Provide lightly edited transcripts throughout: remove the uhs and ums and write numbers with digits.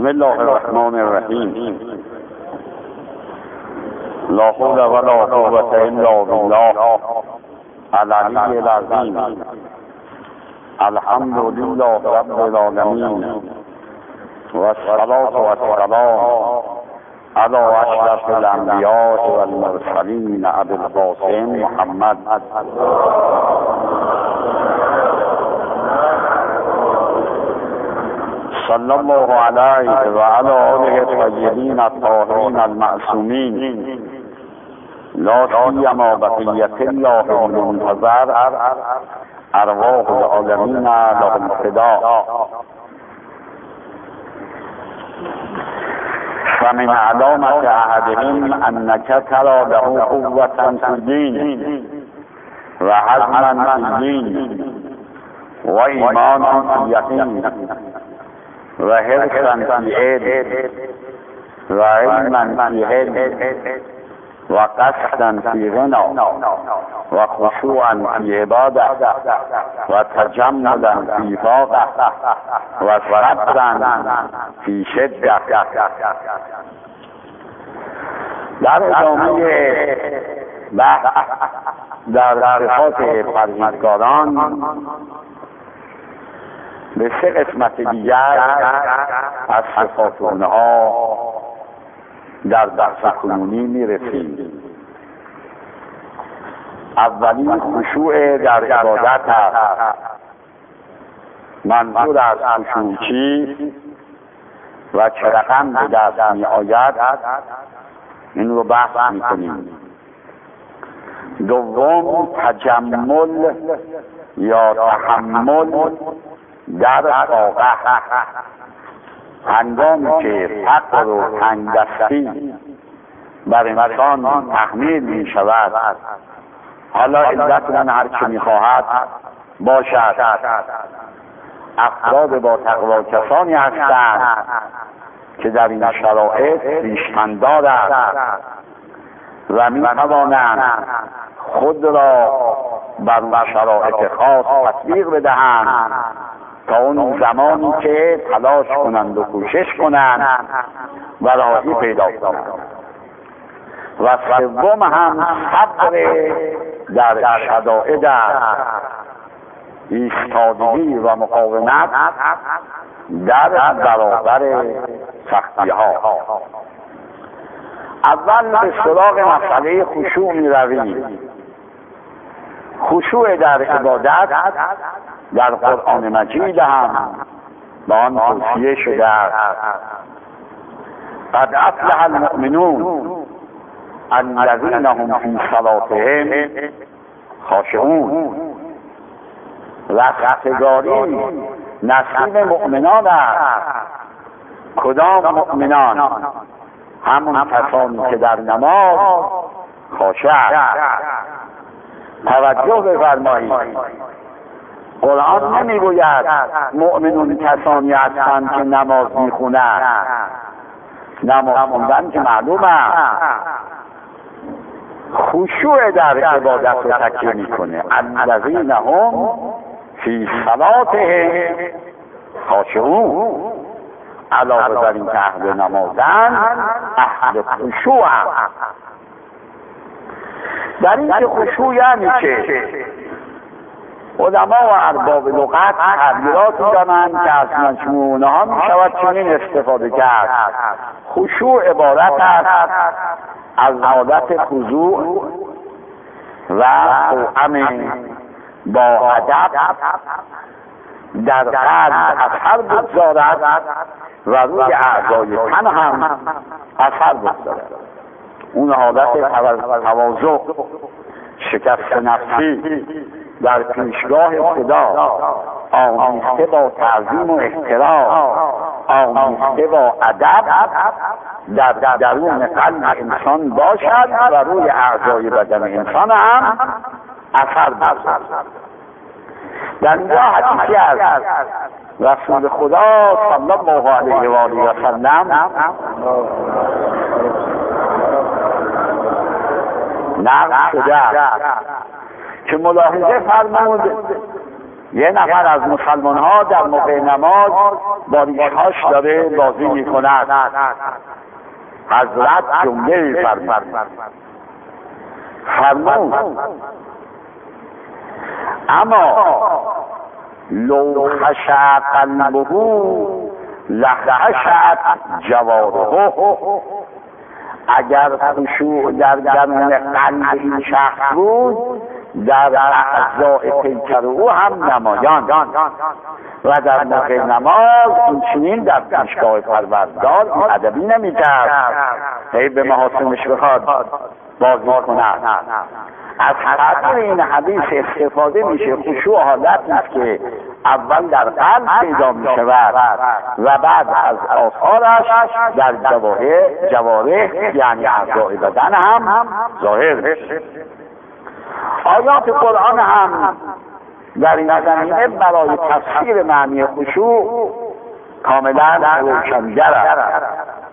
بسم الله الرحمن الرحیم. لا حول ولا قوة الا بالله العلی العظیم. الحمد لله رب العالمین والصلاة والسلام على اشرف الانبیاء والمرسلین ابی القاسم محمد صلی الله علیه و علی آله الطیبین الطاهرین المعصومین، لا سیما بقیة الله المنتظر ارواح العالمین لهم فداء. فمن علامة أحدهم أنك ترى له قوة في الدين وعزما في الدين وإيمانا في اليقين وحرصا في علم وعلما في علم وقصدا في غنى وخشوعا في عبادة وتجملا في فاقة وصبرا في شدة. در ادامه بحث در صفات پرهیزگاران به سه قسمت دیگر از صفات اونها در بحث کنونی میرسیم. اولی خشوع در عبادت است. منظور از خشوع چیست و چه رقم به دست می آید این رو بحث می کنیم. دوم تجمل یا تحمل در واقع، هنگامی که فقر و تنگدستی بر انسان تحمیل می شود، حالا علت من هر چه می خواهد باشد، افراد با تقوا کسانی هستند که در این شرایط خویشتن دارند و می توانند خود را بر اون شرایط خاص تطبیق بدهند تا اون زمانی که تلاش کنند و کوشش کنند و راهی پیدا کنند. و سوم هم صبر در شدائد ایستادگی و مقاومت در برابر سختی ها. اول به سراغ مسئله خشوع می رویم. خشوع در عبادت در قرآن مجید هم با آن توصیه شده است: قد افلح المؤمنون الذین هم فی صلاتهم خاشعون. رستگاری نصیب مؤمنان است. کدام مؤمنان؟ همون کسانی که در نماز خاشع. توجه بفرمایید، قرآن نمیگوید مؤمنون کسانی هستند که نماز میخونند. نماز خوندن که معلومه، خشوع در عبادت رو تکیه میکنه. الذین هم فی صلاتهم خاشعون. علاوه بر این که اهل نمازن، اهل خشوع. در این که خشوع یعنی چه؟ علما و ارباب لغت تعبیراتی دارند که از مجموعه ها می شود چنین استفاده کرد: خشوع عبارت است از حالت خضوع و توأم با ادب در قلب اثر بگذارد و روی اعضای تن هم اثر بگذارد. اون حالت تواضع، شکست نفسی در پیشگاه خدا، آمیخته با تعظیم و احترام، آمیخته با ادب در درون قلب انسان باشد و روی اعضای بدن انسان هم اثر بگذارد. در اینجا حدیثی از رسول خدا صلی الله علیه و آله و سلم نقل شده که ملاحظه فرمود یه نفر از مسلمان ها در موقع نماز با ریشهاش داره بازی میکند. حضرت جمله فرمود اما لو خشع قلبه لخشعت جوارحه. اگر خشوع در درون قلب این شخص بود در اعضاء پیکر او هم نمایان و در موقع نماز این چنین در پیشگاه پروردگار ادبی نمی‌کرد هی به محاسنش بخواد بازی کند. از خاطر این حدیث استفاده میشه خشوع حالتی است که اول در قلب پیدا میشود و بعد از آثارش در جوارح یعنی اعضاء بدن هم ظاهر میشه. آیات قرآن هم در این زمینه برای تفسیر معنی خشوع کاملا روشنگر است.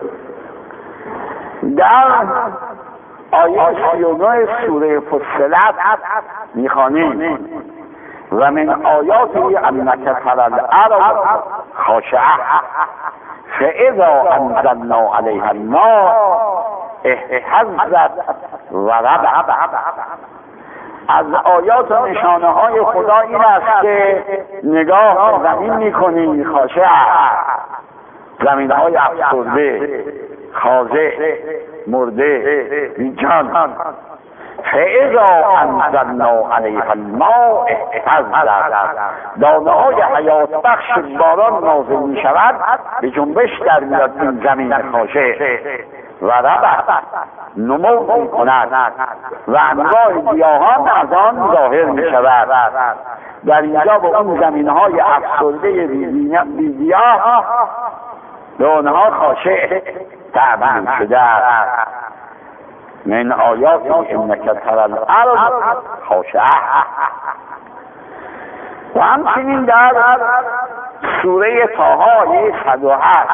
در آیه 39 سوره فصلت میخوانیم و من آیاته انک تری الارض خاشعه فاذا انزلنا علیها الماء اهتزت و ربت. از آیات و نشانه های خدا این است که نگاه به زمین میکنی خاشعه، زمین های افسرده، خاضع، مرده، بیجان. فاذا انزلنا علیها الماء اهتزت، دانه های حیات بخش باران نازل می شود به جنبش در میاد این زمین خاشع و ربت نمو می کند و انواع گیاهان از آن ظاهر می شود. در اینجا به اون زمین های افسرده بی‌گیاه به آنها خاشع تعبیر شده است. من آیات انک تری الارض خاشعه. و همچنین در سوره طه آیه 108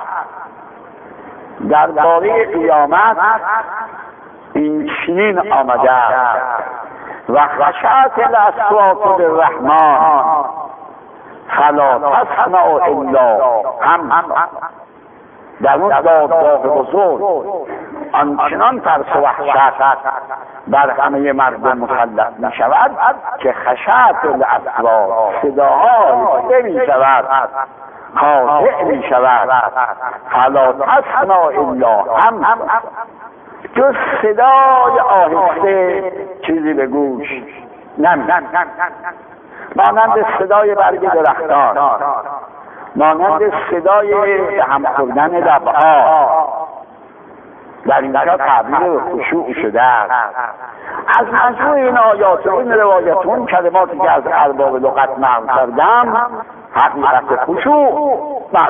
درباره قیامت این چنین آمده است و خشعت الاصوات للرحمن فلا تسمع الا همسا. در اون دادگاه بزرگ آنچنان ترس و وحشت بر همه مردم مسلط می شود که خشعت الاصوات صداهای می شود، خاضع می شود. فلا تسمع الا همسا، جز صدای آهسته چیزی به گوش نمیاد، مانند صدای برگ درختان، مانند صدای هم خوردن دبها. در اینجا تعبیر خشوع شده است. از مجموع این آیات و این روایتون کلماتی که از ارباب لغت نقل کردم حقیقت خشوع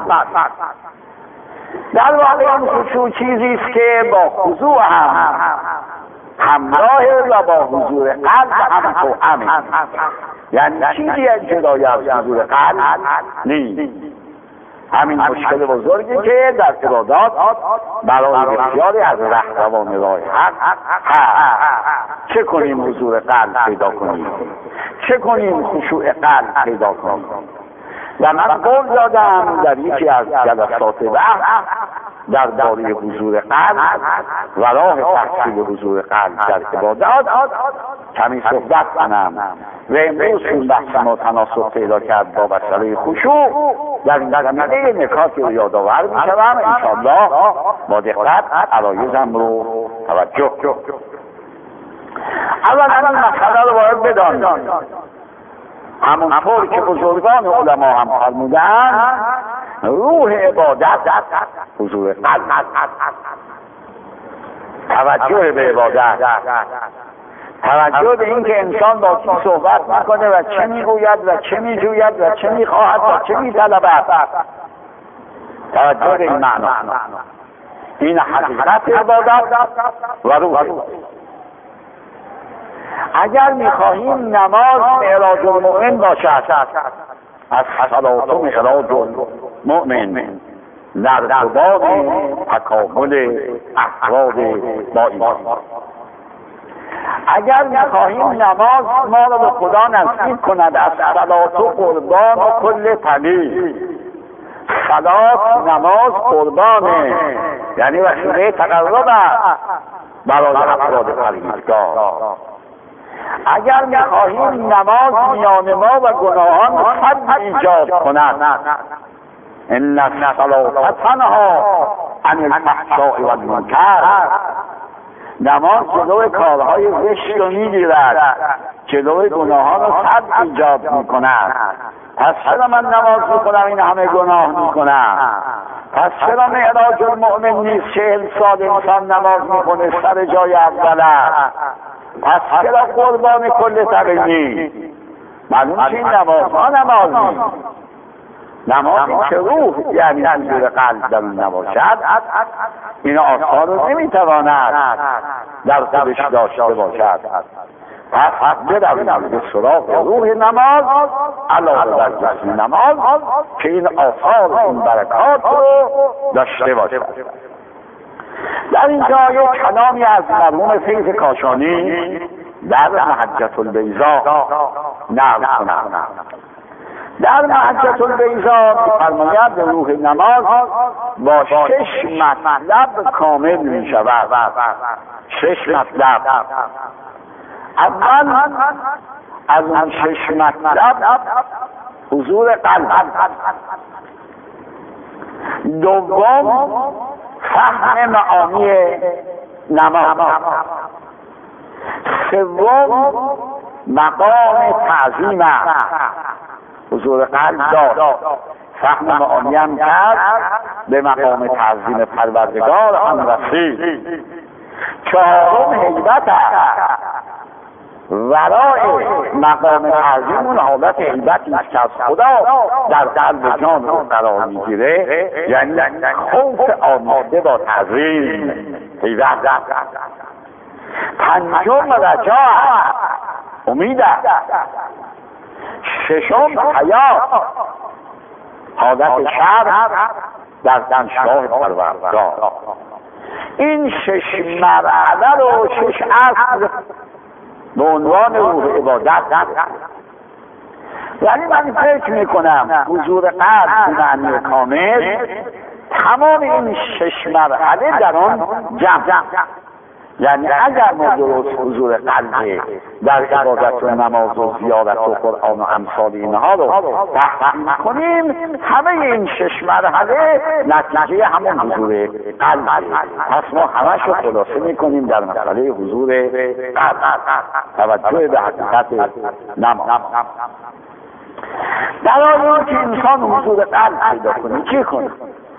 در واقع این خشوع چیزی است که با خضوع همراه و با حضور قلب هم توأم، یعنی چیزی از جدای از حضور قلب نیست. همین مشکل بزرگی که در عبادات برای بسیاری از رهروان راه حق هست. چه کنیم حضور قلب پیدا کنیم؟ چه کنیم خشوع قلب پیدا کنیم؟ و من قول دادم در یکی از جلسات بحث درباره حضور قلب و راه تحصیل حضور قلب در عبادات کمی صحبت کنم و امروز این بحث ما تناسب پیدا کرد با مسئله خشوع. در این زمینه نکاتی رو یادآور می‌شوم انشاءالله با دقت عرایضم رو توجه. اولا این مسئله رو باید بدانیم همونطور که بزرگان علما هم فرمودند روح عبادت حضور قلب، توجه به عبادت، توجه به این که انسان با کی صحبت میکنه و چه میگوید و چه میجوید و چه میخواهد و چه میطلبد. توجه به این معنا، این حقیقت عبادت و روح. اگر میخواهیم نماز معراج المؤمن باشد، از صلات و معراج المؤمن در ارتباط تکامل افراد با ایمان. اگر میخواهیم نماز ما را به خدا نزدیک کند از صلات و قربان و کل طبیع. صلات نماز قربانه، یعنی وسیله تقرب برای افراد پرهیزگار. اگر میخواهیم نماز میان ما و گناهان حد ایجاد کند، ان الصلاة تنهی عن الفحشاء والمنکر، نماز جلوی کارهای زشت رو میگیرد، جلوی گناهان رو حد ایجاد میکند. پس چرا من نماز میکنم این همه گناه میکنم؟ پس چرا معراج المؤمن نیست 40 سال انسان نماز میکنه سر جای اوله؟ پس چرا قربان کل طبیع نیست؟ معلوم که این نماز ها نماز نیست. نمازی که روح یعنی حضور قلب در اون نباشد، این آثار رو نمیتواند در خودش داشته باشد. پس بدویم به سراغ روح نماز علاوه بر جسم نماز که این آثار این برکات رو داشته باشد. در اینجا یک کلامی از مرحوم فیض کاشانی در محجة البیضاء نقل کنم. در محجة البیضاء فرماید روح نماز با 6 مطلب کامل می شود. 6 مطلب. اول از اون 6 مطلب حضور قلب، دوم فهم معانی نماز، سوم مقام تعظیم حضور قلب داد، فهم معانی هم کرد، به مقام تعظیم پروردگار هم رسید. چهارم هیبت است، ورای مقام تعظیم اون حالت هیبتی است که از خدا در قلب جان رو قرار میگیره، یعنی خوف آمیخته با تعظیم هیبت. پنجم رجاء، امید است. ششم حیا، حالت شرم در دانشگاه پروردگار. این 6 مرحله رو 6 اصل به عنوان روح عبادت، یعنی من فکر میکنم حضور قلب به معنی کامل تمام این 6 مرحله در آن جمع. یعنی اگر ما درست حضور قلب در عبادت و نماز و زیارت و قرآن و امثال اینها رو تحقیق کنیم، همه این 6 مرحله نتیجه همون حضور قلب. پس ما همش رو خلاصه میکنیم در مسئله حضور قلب، توجه به حقیقت نماز. در آن که انسان حضور قلب پیدا کنه چی کنه؟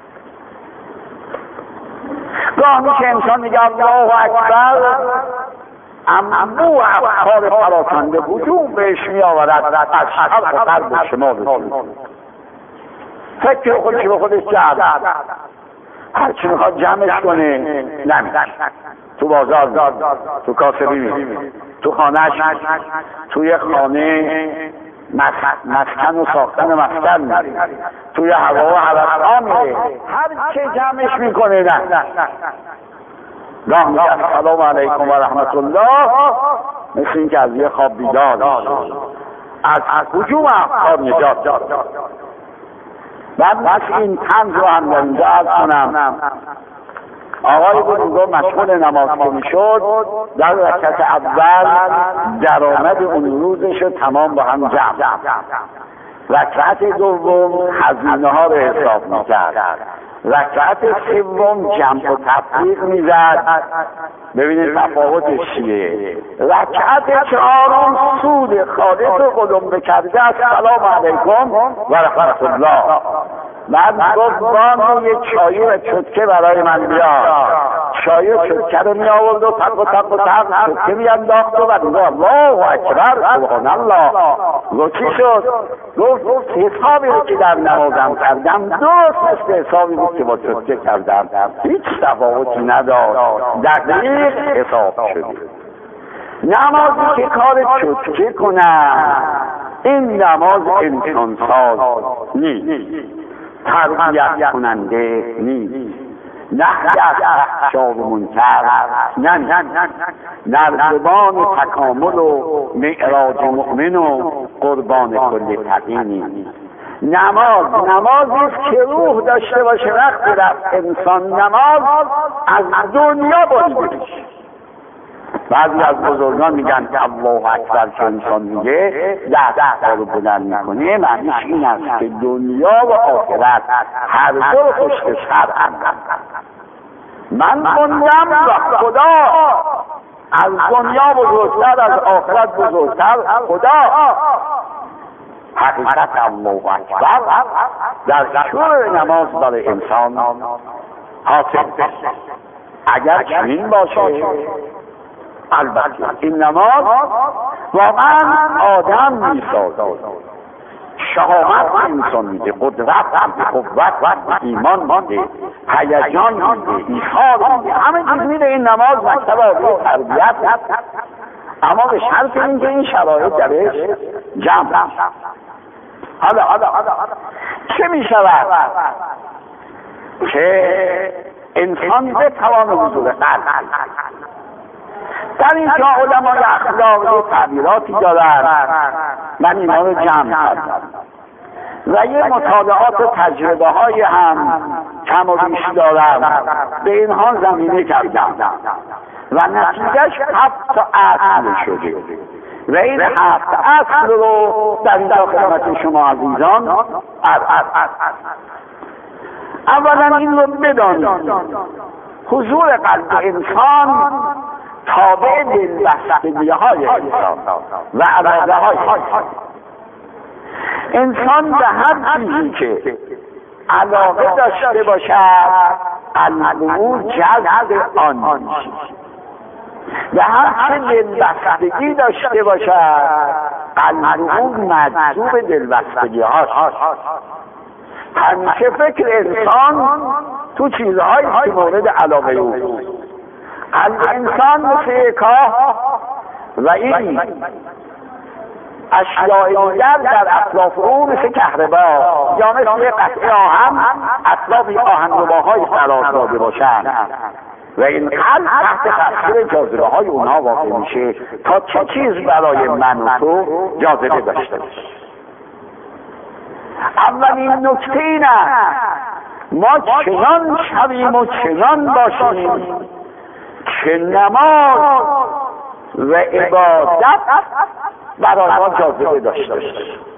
گاهی که انسان میگه الله اکبر، اما افکار پراکنده وجود بهش میآورد از شرق و غرب و شمال و جنوب. فکر خودش به خودش جمع، هرچی میخواد جمعش کنه نمیشه. تو بازار، تو کاسبی، تو خانهش، توی خانه مسکن و ساختن مسکن، توی هوا و هوس‌ها میره، هر چه جمعش میکنه نه. گاه میگه السلام علیکم و رحمت الله، مثل این که از یه خواب بیدار از هجوم افکار نجات داد. بعد مثل این طنز رو هم در اینجا عرض کنم. آقای بزرگوار مشغول نماز که میشد، در رکعت اول درآمد اون روزش رو تمام با هم جمع، رکعت دوم هزینه ها رو حساب میکرد، رکعت سوم جمع و تفریق میزد، ببینید تفاوتش چیه. رکعت چهارم سود خالص رو قلمبه کرده السلام علیکم و رحمت الله. بعد گفت بانو یک چایی و چتکه برای من بیار. چای و چتکه رو می آورد و تق و تق و تق چتکه می انداخت و بعد گفت الله اکبر سبحان الله. گفت چی شد؟ گفت حسابی رو که در نمازم کردم درست مثل حسابی بود که با چتکه کردم، هیچ تفاوتی نداشت، دقیق حساب شد. نمازی که کار چتکه کنم این نماز انسان ساز نیست، تربیت کننده نیست. نهی از فحشا و منکر، نردبان تکامل و معراج مؤمن و قربان کل تقی. نمازی است که روح داشته باشه. وقتی رفت انسان نماز از دنیا بریده میشه. بعضی از بزرگان میگن که الله اکبر که انسان میگه 10 رو بلند میکنه، معنیش این است که دنیا و آخرت هر دو رو پشت سر هم. من خوندم و خدا از دنیا بزرگتر، از آخرت بزرگتر. خدا حقیقت الله اکبر در شروع نماز برای انسان حاصل. اگر چنین باشه البته این نماز واقعا آدم میسازه، شهامت انسان میده، قدرت میده، قوت، ایمان میده، هیجان میده، ایثار میده، همه چیز میده. این نماز مکتب عالی تربیت، اما به شرط اینکه این شرایط درش جمع بشه. حالا چه میشود که انسان بتوان حضور قلب؟ در اینجا علمای اخلاق تعبیراتی دارن، من اینا رو جمع کردم و یه مطالعات و تجربه های هم کم و بیش دارم، به اینها زمینه کردم و نتیجهش 7 اصل شده و این 7 اصل رو در اینجا خدمت شما عزیزان اولا این رو بدانید: حضور قلب انسان تابع دلبستگی‌های انسان و علاقه‌های انسان به هر چیزی که علاقه داشته باشد قلب او جذب آن می‌شود، و هر چه دلبستگی داشته باشد قلب او مجذوب دلبستگی‌هاست. همیشه فکر انسان تو چیزهایی که مورد علاقه اوست. قلب انسان مثل کاه و این اشیاء دیگر در اطراف او مثل کهربا یا مثل قطعه آهن اطراف آهنرباهای قرار داده باشند و این قلب تحت تاثیر جاذبه های اونها واقع میشه تا چه چیز برای من و تو جاذبه داشته باشه. اولین نکته این است ما چنان شویم و چنان باشیم که نماز و عبادت برای ما جاذبه داشته باشه.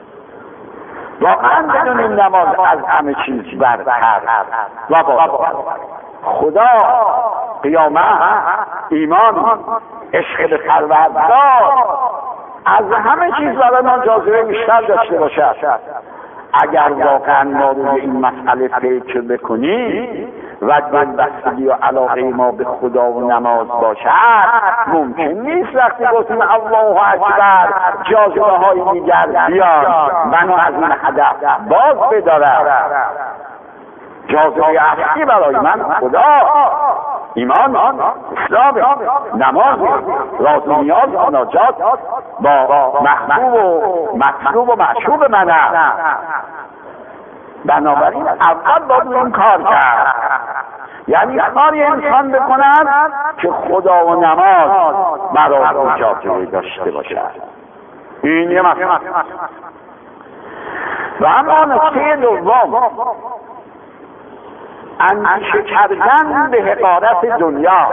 واقعا بدون این نماز از همه چیز برتر و بالاتر. خدا، قیامت، ایمان، عشق به پروردگار از همه چیز برای ما جاذبه بیشتر داشته باشد. اگر واقعا ما روی این مسئله فکر بکنیم و دلبستگی و علاقه ما به خدا و نماز باشد، ممکن نیست وقتی گفتیم الله اکبر جاذبه های دیگر بیان منو از این هدف باز بدارم. جاذبه اصلی برای من خدا، ایمان، اسلام، نماز، راز و نیاز، مناجات با محبوب و مطلوب و معشوق منم. بنابراین اول باید این کار کرد، یعنی کاری انسان بکند که خدا و نماز برای او جاذبه داشته باشد. این یه مسئله. و اما نکته دوم، اندیشه کردن به حقارت دنیا.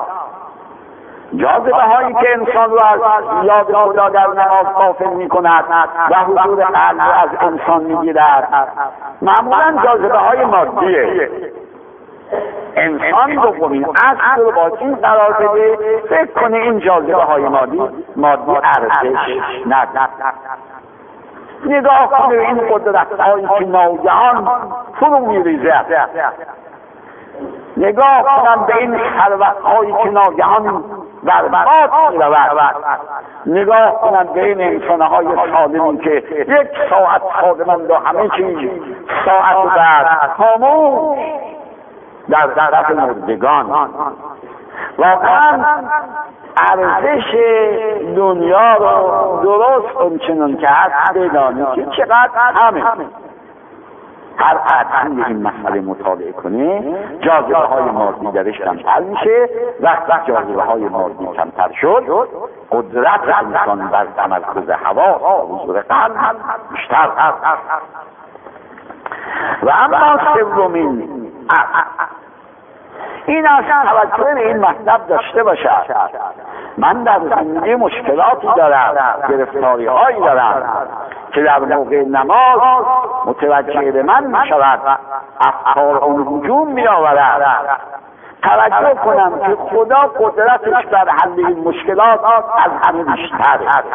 جاذبه هایی که انسان رو از یاد خدا در نماز غافل می کند و حضور قلب رو از انسان می گیرد معمولا جاذبه های مادیه. انسان دومین اصل رو با این قرار بده فکر کنه این جاذبه های مادی ارزش ندارد. نگاه کنه این قدرت هایی که ناگهان فرو می ریزد. نگاه کنن به این ثروت هایی که ناگهان برباد می رود. نگاه کنن به این انسان های سالمی که 1 ساعت سالمند و همه چیز ساعت بعد خاموش در طرف مردگان. واقعا ارزش دنیا رو درست اونچنان که هست بدانید که چقدر هر قدری این مسئله مطالعه کنه جاذبه های مادی درش کمتر میشه. وقتی جاذبه های مادی کمتر شد قدرت انسان بر تمرکز حواس و حضور قلب بیشتر. و اما سومین این اصلا توجه به این مطلب داشته باشد من در زندگی مشکلاتی دارم، گرفتاری هایی دارم که در موقع نماز متوجه به من می شود، افکار اون هجوم می آورد. توجه کنم که خدا قدرتش در حل این مشکلات از همه بیشتر.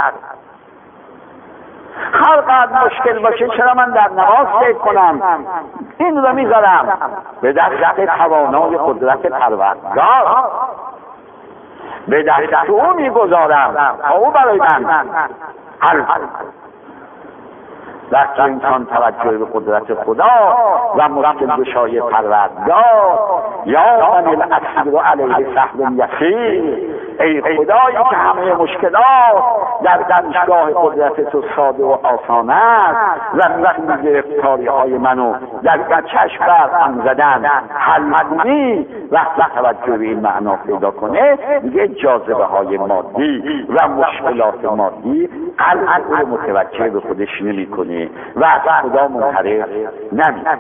هر قدر مشکل باشه چرا من در نماز فکر کنم؟ این رو میذارم به دست توانای قدرت پروردگار، به دست او میگذارم تا او برای من حل. وقتی انسان توجه به قدرت خدا و مشکل گشای پروردگار، یا من الاسیر علیه سهل یسیر، ای خدایی که همه مشکلات در دانشگاه قدرت تو ساده و آسان است و میتونی گرفتاری های منو در چشم برهم زدن حل کنی. وقتی توجه به این معنا پیدا کنه دیگه جاذبه های مادی و مشکلات مادی قلب رو متوجه به خودش نمی کنه و از خدا منحرف نمیشه.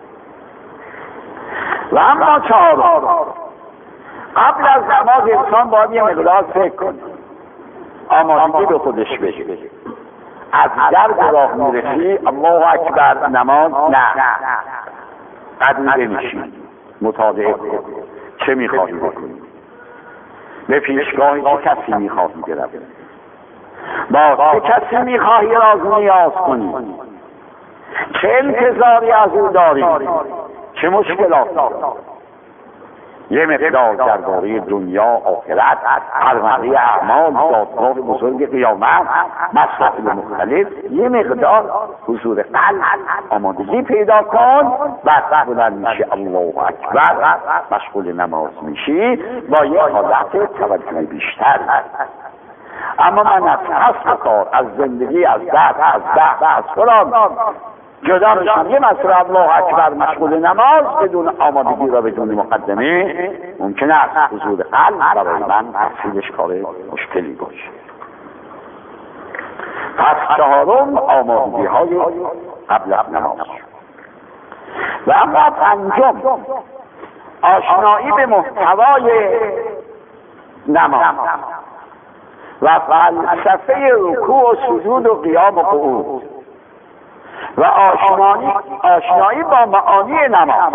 و اما چهارم، قبل از نماز انسان باید یه مقدار فکر کنه، آمادگی به خودش بشه. از در راه میرسی الله اکبر نماز نه، قدر بنشین مطالعه کن چه میخواهی بکنی، به پیشگاه چه کسی میخواهی بروی، با چه کسی میخواهی راز و نیاز کنی، چه انتظاری از او داری، چه مشکلات داری. یه مقدار درباره دنیا، آخرت، پرونده اعمال، دادگاه بزرگ قیامت، مسائل مختلف، یه مقدار حضور قلب آمادگی پیدا کن. بعد بلند میشه الله اکبر، مشغول نماز میشی با یه حالت توجه بیشتر. اما من از کسب کار، از زندگی، از درد، از بحث، از فلان جدا میشم، یه مسئله الله اکبر مشغول نماز بدون آمادگی و بدون مقدمه ممکن است حضور قلب برای من تحصیلش کار مشکلی باشه. پس چهارم آمادگی های قبل از نماز. و اما پنجم آشنایی به محتوای نماز و فلسفه رکوع و سجود و قیام و قعود و آشنایی با معانی نماز.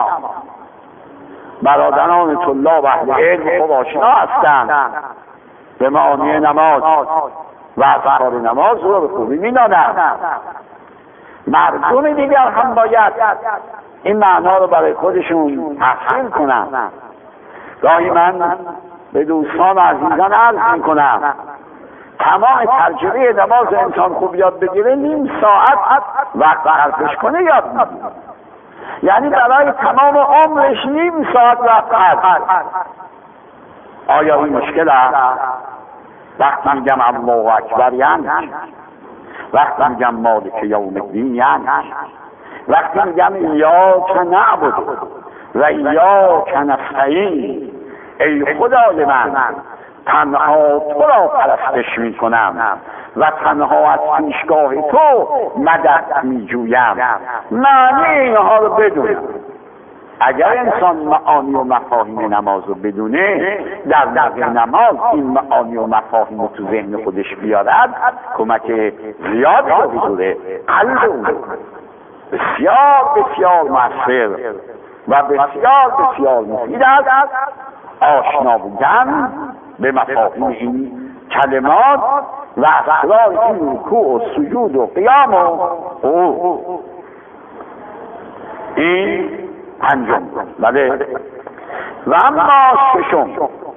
برادران طلاب و اهل علم خوب آشنا هستند به معانی نماز و اذکار نماز رو به خوبی می‌دانند. مردم دیگر هم باید این معنا رو برای خودشون تحصیل کنند. گاهی من به دوستان و عزیزان عرض می‌کنم تمام ترجمه نماز انسان خوب یاد بگیره نیم ساعت وقت صرفش کنه یاد میگیره. یعنی برای تمام عمرش نیم ساعت وقت صرف. آیا این مشکل است؟ وقتی میگم الله اکبر یعنی وقتی میگم مالک یوم الدین یعنی وقتی میگم ایاک نعبد و ایاک نستعین، ای خدای من تنها تو را پرستش می کنم و تنها از پیشگاه تو مدد می جویم. معنی اینها رو بدونم. اگر انسان معانی و مفاهیم نماز رو بدونه، در موقع نماز این معانی و مفاهیم رو تو ذهن خودش بیارد، کمک زیادی به حضور قلب اون بسیار بسیار مؤثر و بسیار بسیار مفید است. آشنا بودن به مفاهیم این کلمات و اسرار این رکوع و سجود و قیام و این پنجم. بله. و اما ششم،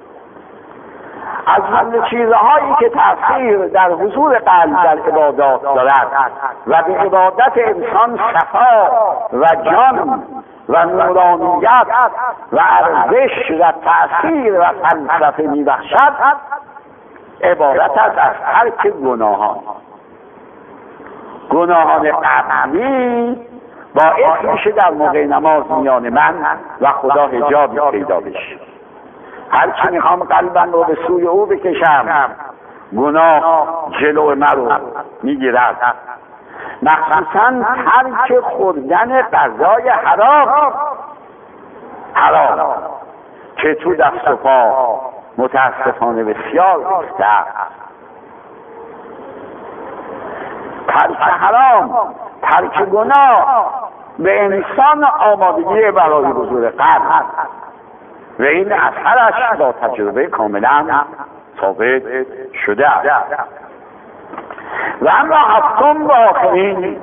از جمله چیزهایی که تأثیر در حضور قلب در عبادات دارد و به عبادت انسان صفا و جان و نورانیت و ارزش و تأثیر و فلسفه میبخشد، عبارت است از ترک گناهان قبلی باعث میشه در موقع نماز میان من و خدا حجابی پیدا بشه. هر چی میخوام قلبم رو به سوی او بکشم، گناه جلو من رو میگیرد. مخصوصا ترک خوردن غذای حرام که تو دست و پا متاسفانه بسیار ریخته. ترک حرام، ترک گناه به انسان آمادگی برای حضور قلب و این اثرش با تجربه کاملا ثابت شده. و اما هفتم و آخرین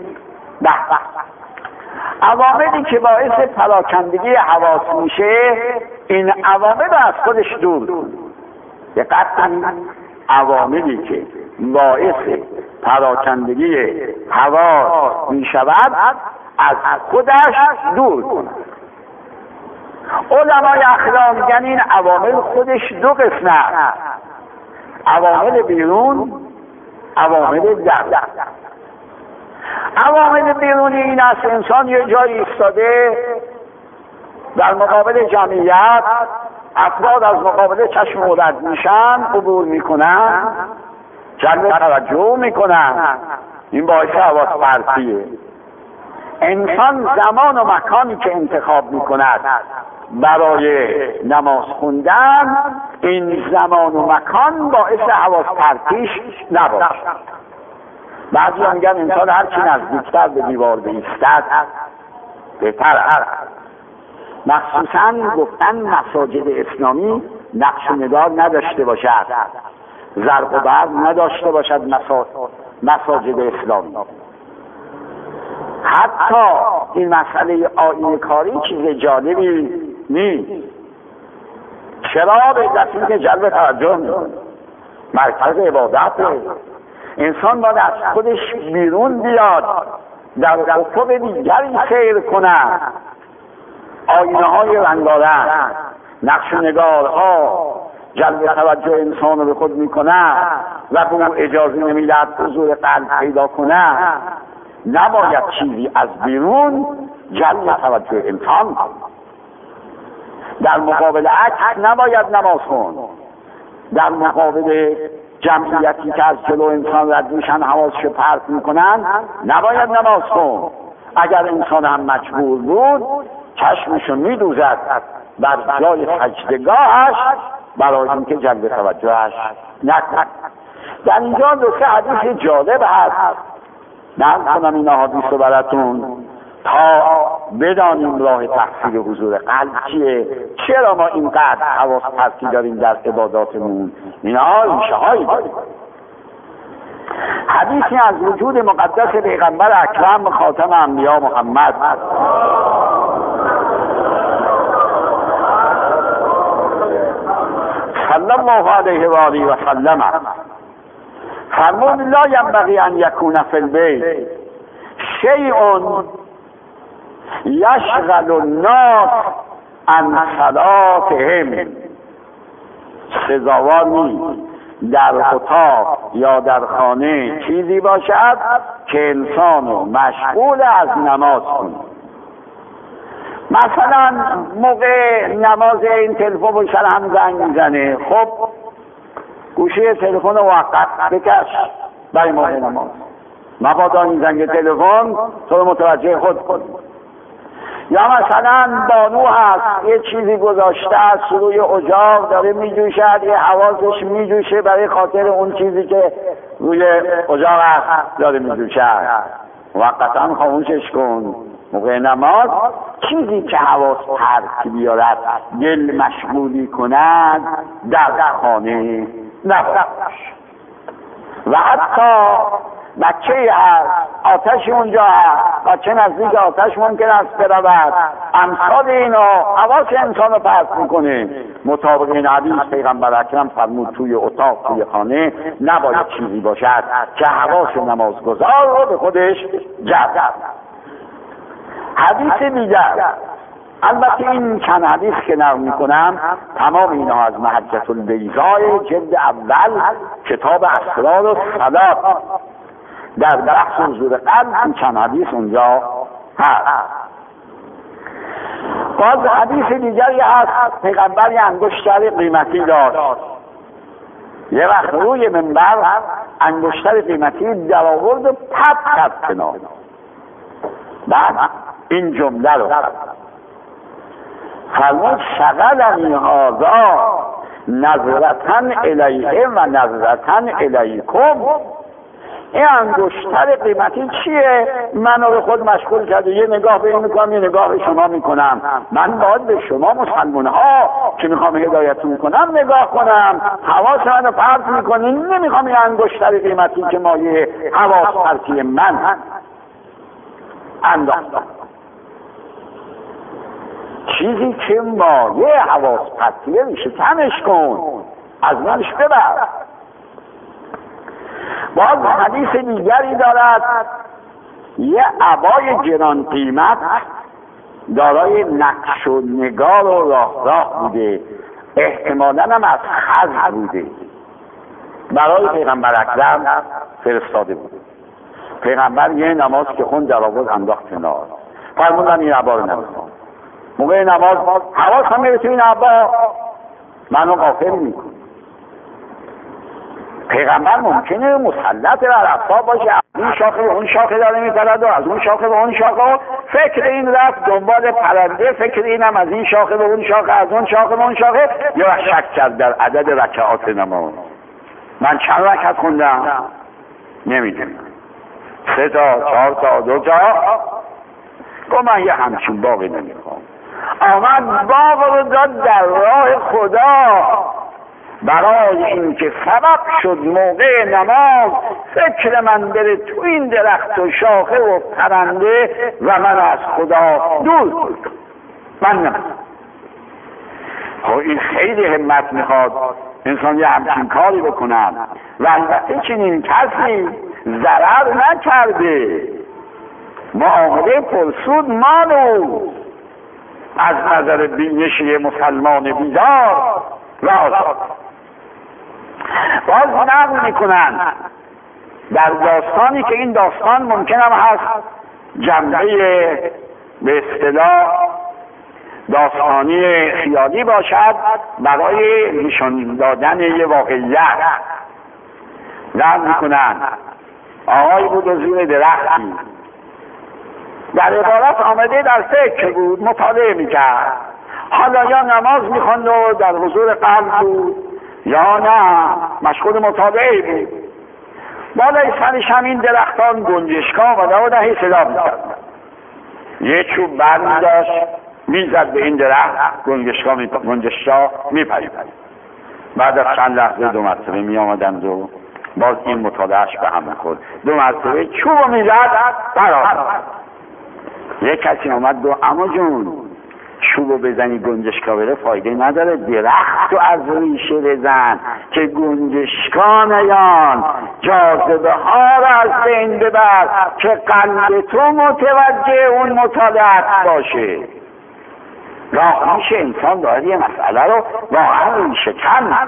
عواملی که باعث پراکندگی حواس میشه، این عوامل از خودش دور کن. دقت کنید، عواملی که باعث پراکندگی حواس میشود از خودش دور کن. علمای اخلاق میگن این عوامل خودش دو قسمه، عوامل بیرون، عوامل در. عوامل بیرونی این است انسان یه جایی ایستاده در مقابل جمعیت، افراد از مقابل چشم او رد میشن، عبور میکنن، جلب توجه میکنن، این باعث حواس پرتیه. انسان زمان و مکانی که انتخاب میکند برای نماز خوندن، این زمان و مکان باعث حواس پرتیش نباشد. بعضی ها میگن انسان هرچی نزدیکتر به دیوار بایستد بهتر است. مخصوصا گفتن مساجد اسلامی نقش و نگار نداشته باشد، زرق و برق نداشته باشد مساجد اسلامی. حتی این مسئله آیین کاری چیز جالبی نیست. چرا؟ به دلیل که جلب توجه مرکز عبادت انسان باید از خودش بیرون بیاد، در افق دیگری سیر کنه. آینه های رنگارنگ، نقش و نگارها جلب توجه انسان رو به خود میکنه و به او اجازه نمیدهد حضور قلب پیدا کنه. نباید چیزی از بیرون جلب توجه انسان. در مقابل عکس نباید نماز خوند. در مقابل جمعیتی که از جلو انسان رد میشن حواسش پرت میکنن نباید نماز خوند. اگر انسان هم مجبور بود چشمشو میدوزد بر جای سجدگاهش برای اینکه جلب توجهش نکند. در اینجا دو سه حدیث جالب هست، نقل کنم این احادیث رو براتون تا بدانیم راه تحصیل حضور قلب چیه، چرا ما اینقدر حواس پرتی داریم در عباداتمون. اینا ریشه هایی داریم. حدیثی از وجود مقدس پیغمبر اکرم خاتم انبیا محمد صلی الله علیه و آله و سلم فرمود لا ینبغی ان یکون فی البیت شیء یشغل الناس عن صلاتهم. سزاوار نیست در اتاق یا در خانه چیزی باشد که انسانو مشغول از نماز کنه. مثلا موقع نماز این تلفن به سر هم زنگ میزنه، خب گوشه تلفن رو وقت بکش برای موقع نماز، مبادا این زنگ تلفن تو متوجه خود کن. یا مثلا بانو هست یه چیزی گذاشته است روی اجاق داره میجوشد، یه حواسش میجوشه برای خاطر اون چیزی که روی اجاق هست داره میجوشد، موقتا خاموشش کن. موقع نماز چیزی که حواس پرت بیارد، دل مشغولی کند، در خانه نباش. و حتی بچه هست آتش اونجا هست، بچه نزدیک آتش ممکن است برود، امثال اینا حواس انسان رو پرت میکنه. مطابق این حدیث پیغمبر اکرم فرمود توی اتاق توی خانه نباید چیزی باشد که حواس نمازگزار رو به خودش جلب. حدیث دیگر، البته این چند حدیث که نقل میکنم تمام اینها از محجة البیضاء جلد اول کتاب اسرار الصلاة در بحث حضور قلب این چند حدیث اونجا هست. باز حدیث دیگری هست، پیغمبر یه انگشتر قیمتی داشت. یه وقت روی منبر انگشتر قیمتی در آورد و پپ کرد کنار. بعد این جمله رو فرمود شغلنی هذا نظرتن الیه و نظرتن الیکم. این انگشتر قیمتی چیه؟ منو به خود مشغول کرده، یه نگاه به این میکنم یه نگاه به شما میکنم. من باید به شما مسلمان ها که میخوام هدایتون کنم نگاه کنم، حواس منو پرت میکنین، نمیخوام این انگشتر قیمتی که مایه حواس پرتی من انداختم. چیزی که مایه حواس پرتیه میشه کمش کن، از منش ببر. باز حدیث دیگری دارد، یه عبای گران قیمت دارای نقش و نگار و راه بوده، احتمالاً هم از خز بوده، برای پیغمبر اکرم فرستاده بوده. پیغمبر یه نماز که خون در آورد انداخت کنار، فرمودن این عبا رو نمیخوام. موقع نماز حواس هم میرسه این عبا منو غافل میکنه. پیغمبر ممکنه مسلط بر اعصاب باشه، از این شاخه به اون شاخه داره میپرد و از اون شاخه به اون شاخه، فکر این رفت دنبال پرنده، فکر اینم از این شاخه به اون شاخه، از اون شاخه به اون شاخه، یا شک کرد در عدد رکعات نماز. من چند رکعت خوندم؟ نمیدونم، 3 تا 4 تا 2 تا. گفت من یه همچین باقی نمیخوام. آمد باغ رو داد در راه خدا، برای اینکه سبب شد موقع نماز فکر من بره تو این درخت و شاخه و پرنده و من از خدا دور. من نمید. این خیلی همت میخواد انسان یه همچین کاری بکنن و البته چنین کسی ضرر نکرده، معامله پرسود مالو از نظر بینشی مسلمان بیدار و آزاد. باز نقل میکنن در داستانی که این داستان ممکن هم هست جنبه به اصطلاح داستانی خیالی باشد برای نشان دادن یه واقعیت. نقل میکنن آقای بود و زیر درختی در عبارت آمده در فکر بود، مطالعه میکرد، حالا یا نماز میخواند و در حضور قلب بود یا نه مشغول مطالعه بود. بالای سرش همین درختان گنجشکا آمده و دهی صدا میکرد، یه چوب بر میداشت میزد به این درخت، گنجشکا میپرید. بعد از چند لحظه 2 مرتبه میآمدند و باز این مطالعهش به هم میخورد، 2 مرتبه چوب میزد برآمد. یک کسی آمد گفت اما جون چوبو بزنی گنجشکا بره فایده نداره، درخت رو از ریشه بزن که گنجشکا نیان، جاذبه ها رو از بین ببر که قلب تو متوجه اون مطالعات باشه. راه میشه انسان باید یه مسئله رو واقعا ریشه کن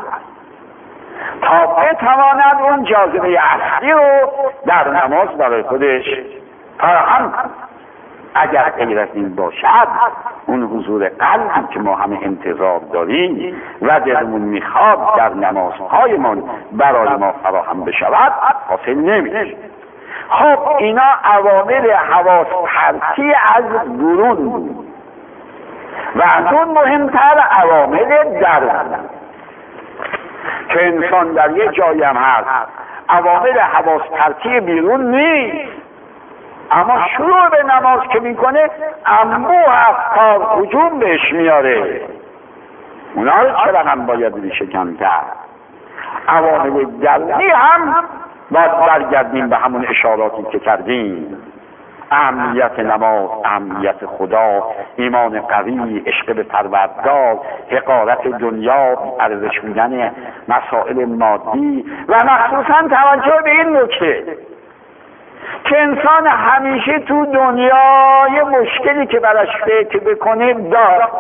تا بتواند اون جاذبه اصلی رو در نماز برای خودش فراهم کند. اگر غیر از این باشد اون حضور قلبی که ما همه انتظار داریم و دلمون میخواد در نمازهایمان برای ما فراهم بشود حاصل نمیشه. خب اینا عوامل حواس پرتی از برون بود و از اون مهمتر عوامل درون که انسان در یه جایی هم هست عوامل حواس پرتی بیرون نیست، اما شروع به نماز که میکنه انبوه افکار هجوم بهش میاره. اونا رو چرا هم باید ریشه کن کرد؟ عوامل درونی هم باید برگردیم به همون اشاراتی که کردیم، اهمیت نماز، اهمیت خدا، ایمان قوی، عشق به پروردگار، حقارت دنیا، ارزش بودن مسائل مادی و مخصوصا توجه به این نکته که انسان همیشه تو دنیای مشکلی که براش فکر بکنه داره.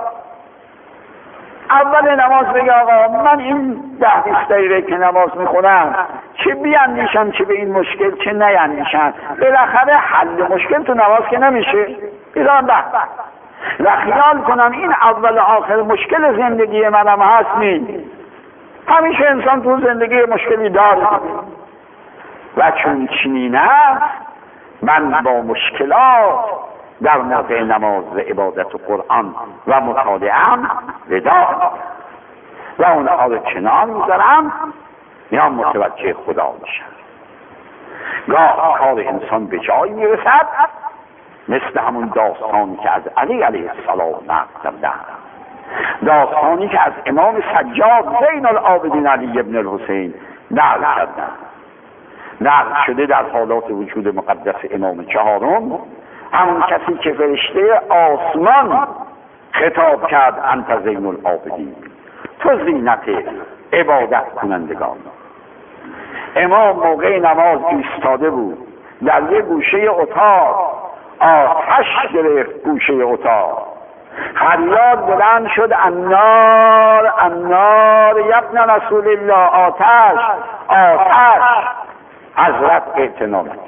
اول نماز بگه آقا من این 10-20 دقیقه که نماز میخونم چه بیاندیشم چه به این مشکل چه نیاندیشم. بالاخره حل مشکل تو نماز که نمیشه. میذارم و خیال کنم این اول آخر مشکل زندگی منم هست نیست. همیشه انسان تو زندگی مشکلی داره و چون چنین است من با مشکلات در موقع نماز و عبادت و قرآن و مطالعه‌ام ودا و اونها رو کنار میذارم، میام متوجه خدا میشم. گاه کار انسان به جایی میرسد مثل همون داستانی که از علی علیه السلام نقل کردن، داستانی که از امام سجاد زین العابدین علی ابن الحسین نقل کردن، نقل شده در حالات وجود مقدس امام چهارم، همون کسی که فرشته آسمان خطاب کرد انت زین العابدین، تو زینت عبادت کنندگان. امام موقع نماز ایستاده بود، در یک گوشه اتاق آتش گرفت، گوشه اتاق فریاد بلند شد النار النار یبن رسول الله، آتش آتش. حضرت اعتنا کرد،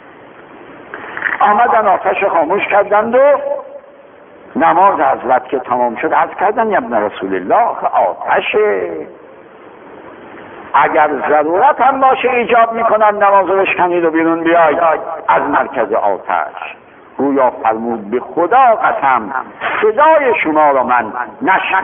آمدن آتش خاموش کردند و نماز حضرت که تمام شد عرض کردن یبن رسول الله آتشه، اگر ضرورت هم باشه ایجاب میکنن نماز رو بشکنید و بیرون بیاید از مرکز آتش. گویا فرمود به خدا قسم صدای شما را من نشنیدم،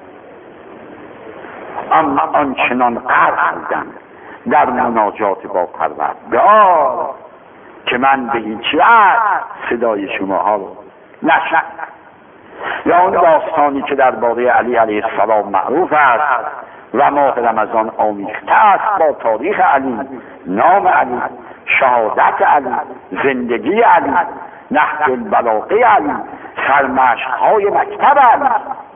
اما آنچنان غرق بودم در مناجات با پروردگار که من به هیچ وجه صدای شماها رو نشنیدم. یا اون داستانی که درباره علی علیه السلام معروف است و ماه رمضان آمیخته است با تاریخ علی، نام علی، شهادت علی، زندگی علی، نهج البلاغه علی، سرمشق‌های مکتب علی،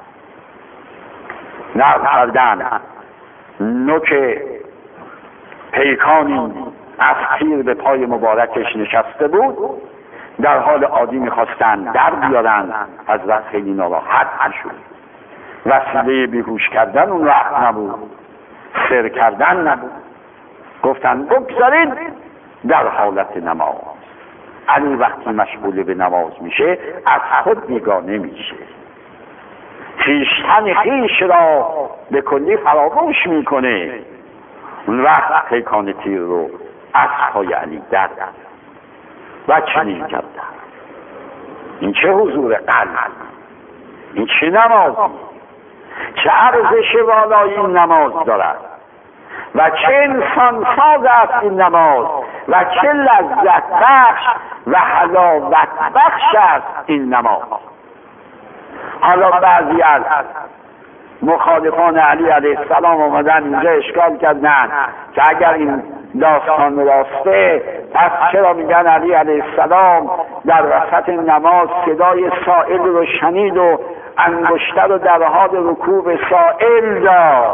نقل کردن نوک پیکانی از تیر به پای مبارکش نشسته بود، در حال عادی میخواستن در بیارن، حضرت خیلی ناراحت شد، وسیله بیهوش کردن اون وقت نبود، سر کردن نبود، گفتن بگذارید در حالت نماز. علی وقتی مشغول به نماز میشه از خود نگاه نمیشه، خویشتن خویش را به کلی فراموش میکنه. اون وقت پیکان تیر رو از پای علی در و چنین کردن. این چه حضور قلب، این چه نماز، چه ارزش والای این نماز دارد و چه انسان ساز است این نماز و چه لذت بخش و حلاوت بخش است این نماز. حالا بعضی از مخالفان علی علیه السلام آمدن اینجا اشکال کردن که اگر این داستان راسته پس چرا میگن علی علیه السلام در وسط نماز صدای سائل رو شنید و انگشتر رو در حال رکوع به سائل داد؟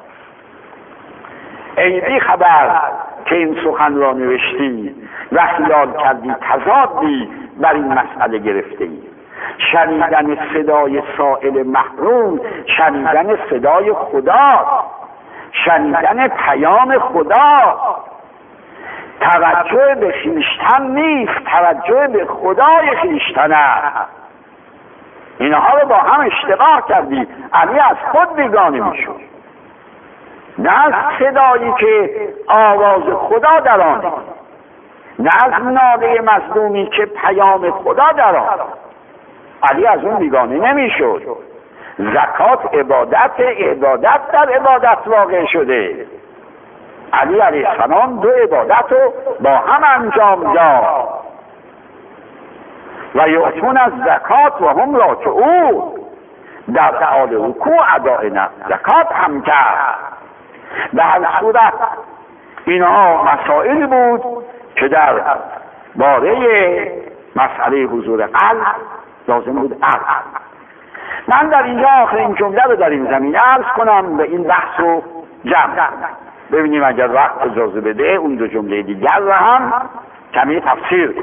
ای بی خبر که این سخن را نوشتی و خیال کردی تضادی بر این مسئله گرفته ای. شنیدن صدای سائل محروم شنیدن صدای خدا، شنیدن پیام خدا، توجه به خویشتن نیست، توجه به خدای خویشتن است. اینها رو با هم اشتباه کردی. علی از خود بیگانه میشد، نه از صدایی که آواز خدا در آن، نه از ناله مظلومی که پیام خدا در آن. علی از اون بیگانه نمیشد. زکات عبادت، عبادت در عبادت واقع شده. علی علیه السلام دو عبادت رو با هم انجام داد. و یعطون از زکات و هم راکعون، در حال رکوع اداء زکات هم کرد. به هر صورت اینها مسائل بود که در باره مسئله حضور قلب لازم بود عقل. من در اینجا آخرین جمله رو در این زمینه عرض کنم به این بحث رو جمع ببینیم اگر وقت اجازه بده اون دو جمله دیگر رو هم کمی تفسیر.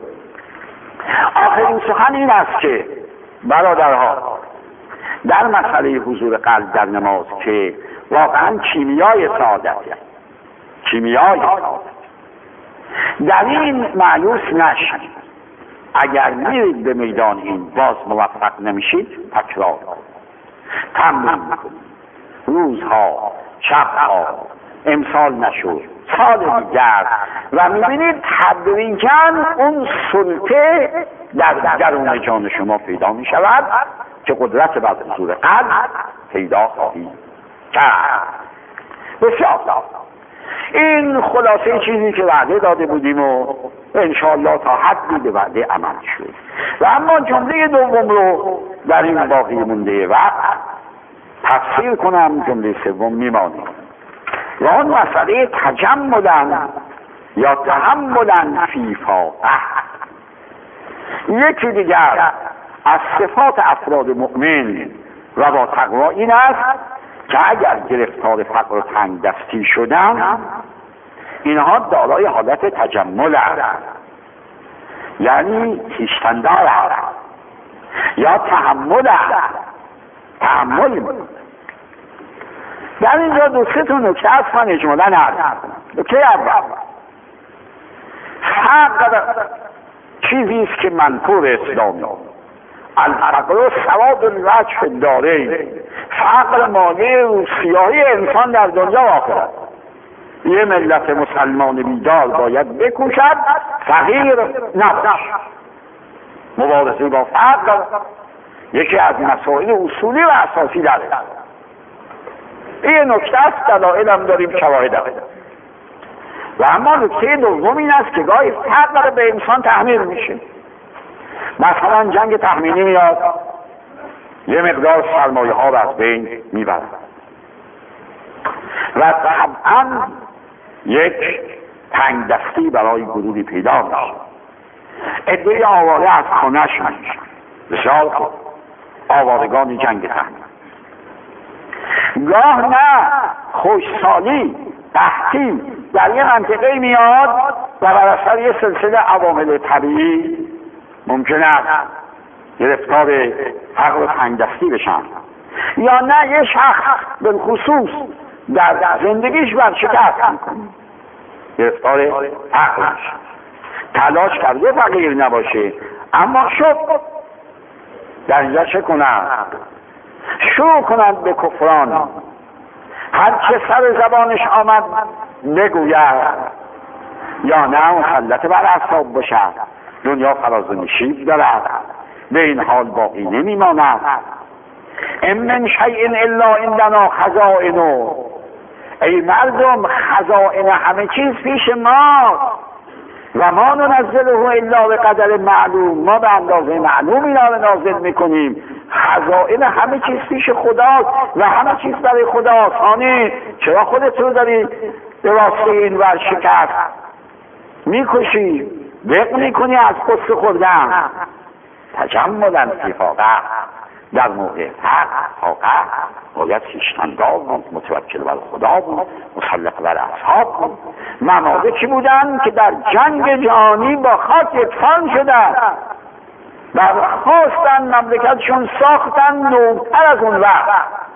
آخرین سخن این است که برادرها در مسئله حضور قلب در نماز که واقعا کیمیای سعادتی، کیمیای در این مایوس نشید. اگر میرید به میدان این باز موفق نمیشید تکرار تمرین کنید، روزها شبها، امسال نشد سال دیگر، و میبینید تدریجاً اون سلطه در درون جان شما پیدا میشود که قدرت بر حضور قلب پیدا خواهید کرد. بسیار این خلاصه چیزی که وعده داده بودیم و انشاءالله تا حدی به وعده عمل شد. و اما جمله دوم رو در این باقی مونده وقت تفسیر کنم، جمله سوم میمانه و اون مسئله تجملن یا تحملن فی فاقه. یکی دیگر از صفات افراد مؤمن و با تقوا این است که اگر گرفتار فقر و تنگ دستی شدن اینها دارای حالت تجمل هستند، یعنی خویشتندار هستند یا تحمل هستند. تحمل در اینجا دو سه تا نکته هست من اجمالاً عرض کنم. نکته اول، فقر چیزی است که منفور اسلامی، الفقر سواد الوجه داره، فقر مانع روسیاهی انسان در دنیا و آخرت. یه ملت مسلمان بیدار باید بکوشد فقیر نباش. مبارزه با فقر یکی از مسائل اصولی و اساسی داره. این نکته است، دلایل هم داریم، شواهد هم. و اما نکته دوم این است که گاهی فقر به انسان تحمیل میشه. مثلا جنگ تخمینی میاد، یه مقدار سرمایه ها رو از بین میبرد و طبعا یک تنگ دستی برای گروهی پیدا میشه. عده آواره از خانه‌اش میشه، بسیار خوب، آوارگان جنگ تخمینی. گاه نه، خوشسالی قحطی در یه منطقه میاد و بر اثر یه سلسله عوامل طبیعی ممکن است گرفتار فقر و تنگدستی بشن، یا نه یه شخص بالخصوص در زندگیش ورشکست میکنه، گرفتار فقر میشه. تلاش کرده فقیر نباشه اما شد در اینجا چه کنن؟ شروع کنند به کفران، هر چه سر زبانش آمد بگوید، یا نه مسلط بر اعصاب باشد، دنیا فراز و نشیب دارد، به این حال باقی نمیماند. ان من شیء الا عندنا خزائنه. ای مردم، خزائن همه چیز پیش ما، و ما ننزله الا به قدر معلوم، ما به اندازه معلوم اینا رو نازل میکنیم. خزائن همه چیز پیش خداست و همه چیز برای خدا آسانه. چرا خودت رو داری به واسطه این ورشکست میکشی، دق میکنی از قصه خوردن؟ تجملن فی فاقه، در موقع فاقه باید خویشتندار بود، متوکل بر خدا بود، مسلط بر اصحاب بود. ممالکی بودن که در جنگ جهانی با خاک یکسان شدن و خواستن مملکتشون ساختن نوتر از اون وقت.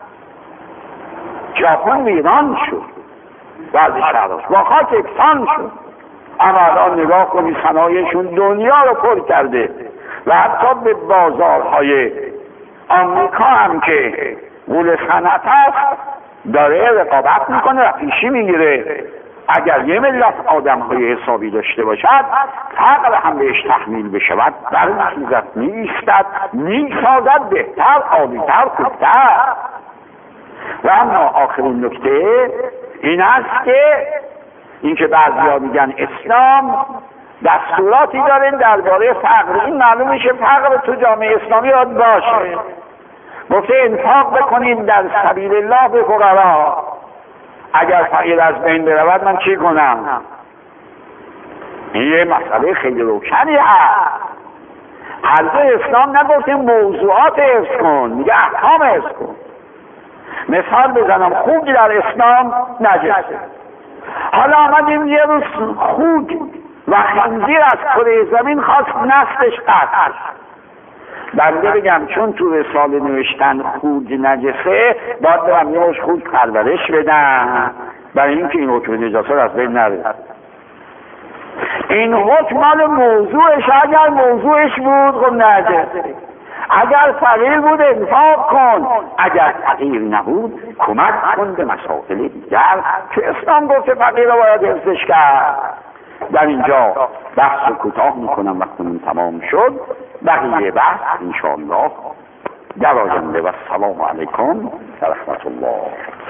ژاپن ویران شد، بعضی شهرهاش با خاک یکسان شد، اما الان نگاه کنی صنایعشون دنیا رو پر کرده و حتی به بازارهای آمریکا هم که غول صنعت هست داره رقابت میکنه و پیشی میگیره. اگر یه ملت آدم‌های حسابی داشته باشد، فقر هم بهش تحمیل بشود، برمی‌خیزد، می‌ایستد، می‌سازد بهتر، عالی‌تر، خوبتر. و اما آخرین نکته این است که اینکه بعضی‌ها میگن اسلام دستوراتی داره درباره فقر. این معلوم میشه فقر تو جامعه اسلامی باید باشه. گفته انفاق بکنید در سبیل الله به فقرا. اگر فقیر از بین برود من چی کنم؟ این یه مسئله خیلی روشنی هست. حضرت اسلام نگفته موضوعات حفظ کن، میگه احکام حفظ کن. مثال بزنم، خوک در اسلام نجسه. حالا آمدیم یه روز خوک و خنزیر از کره زمین خواست نسلش قطع. بنده بگم چون تو رساله نوشتن خوک نجسه، باید برم یه مش خوک پرورش بدم برای اینکه این حکم نجاست از بین نره. این حکم مال موضوعش، اگر موضوعش بود خب نده، اگر فقیر بود انفاق کن، اگر فقیر نبود کمک کن به مسائل دیگر که اسلام گفته فقیر رو باید حفظش کرد. در اینجا بحث رو کوتاه میکنم، وقتمون تمام شد، بقیه بحث انشاءالله در آینده. و السلام علیکم و رحمت الله.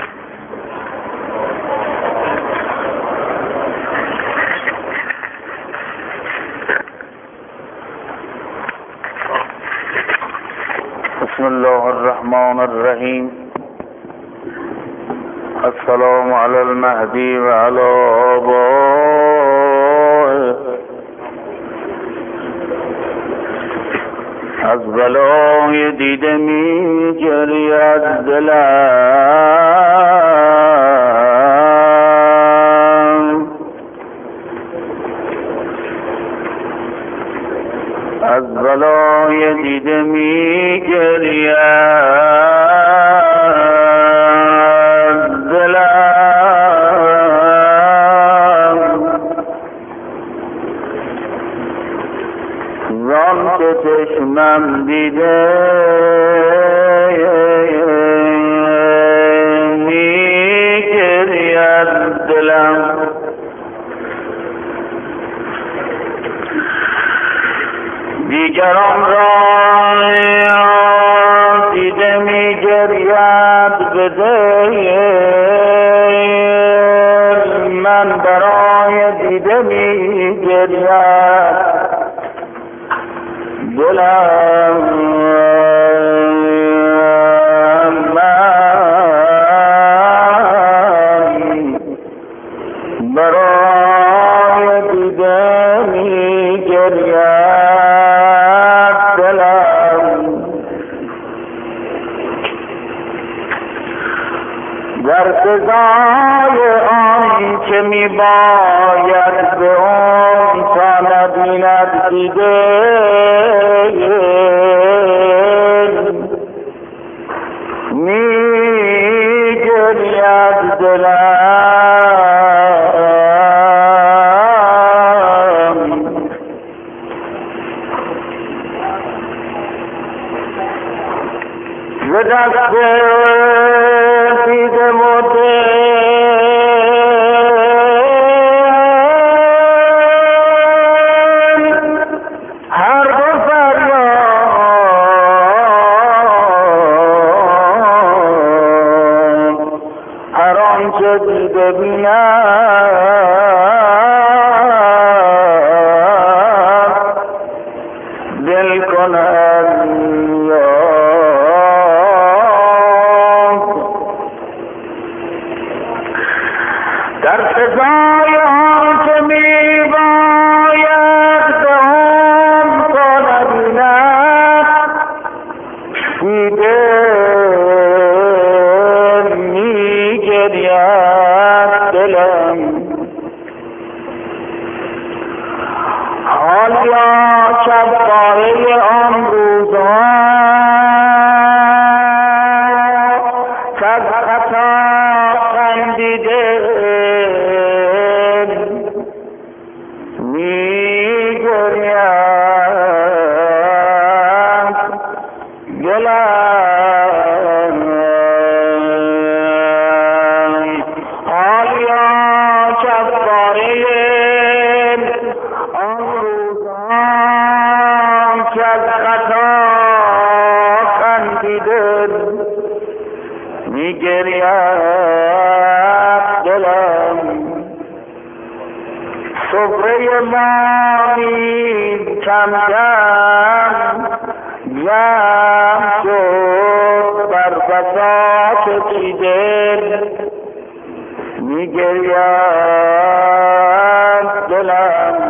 بسم الله الرحمن الرحیم. السلام علی المهدی و علی آبائه. از بلای دیده می جرید دلم، از بلای دیده می گرید دلم، زان که چشمم دیده می گرید دلم. دیگران را دیده می گرید به دل، من برای دیده می گرید دلم. من برای دیده می گرید دلم. در سزای آن که می باید به اون تا نبیند دیده، می گرید دلم. ز دست دیده و دل هر دو فریاد، هر آنچه دیده بیند دل کند در سزای آن که می باید به هم تا نبیند دیده می گرید دلم. حالیا شب پاره آن روزها کز خطا خندیده می گرید دلم. حالیا شب پاره آن روزها کز خطا خندیده می گرید دلم. سفره ما می کم کم جمع شد بر بساط چیده می گرید دلم.